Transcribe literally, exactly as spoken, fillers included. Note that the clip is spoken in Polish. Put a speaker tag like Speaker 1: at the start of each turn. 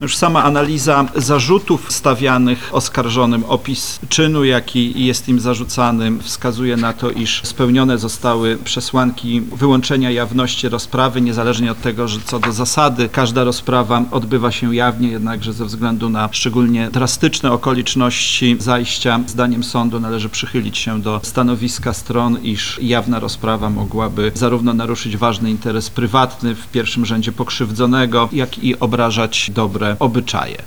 Speaker 1: Już sama analiza zarzutów stawianych oskarżonym, opis czynu, jaki jest im zarzucany, wskazuje na to, iż spełnione zostały przesłanki wyłączenia jawności rozprawy, niezależnie od tego, że co do zasady każda rozprawa odbywa się jawnie, jednakże ze względu na szczególnie drastyczne okoliczności zajścia, zdaniem sądu należy przychylić się do stanowiska stron, iż jawna rozprawa mogłaby zarówno naruszyć ważny interes prywatny, w pierwszym rzędzie pokrzywdzonego, jak i obrażać dobre obyczaje.